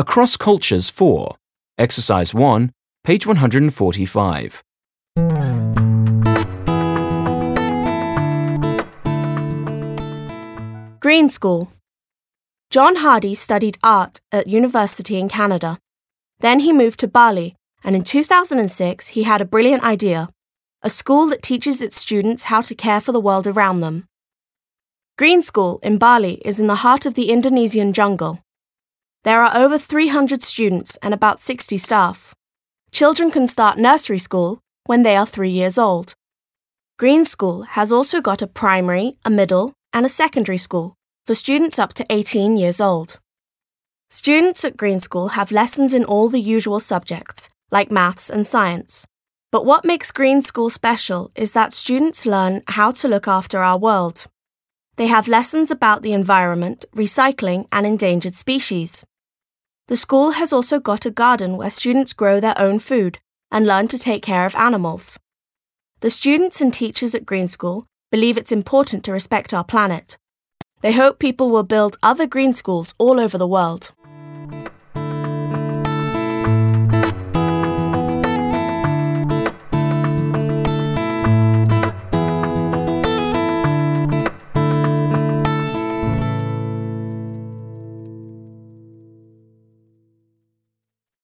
Across Cultures 4, Exercise 1, page 145. Green School. John Hardy studied art at university in Canada. Then he moved to Bali, and in 2006 he had a brilliant idea, a school that teaches its students how to care for the world around them. Green School in Bali is in the heart of the Indonesian jungle. There are over 300 students and about 60 staff. Children can start nursery school when they are 3 years old. Green School has also got a primary, a middle, and a secondary school for students up to 18 years old. Students at Green School have lessons in all the usual subjects, like maths and science. But what makes Green School special is that students learn how to look after our world. They have lessons about the environment, recycling, and endangered species. The school has also got a garden where students grow their own food and learn to take care of animals. The students and teachers at Green School believe it's important to respect our planet. They hope people will build other green schools all over the world.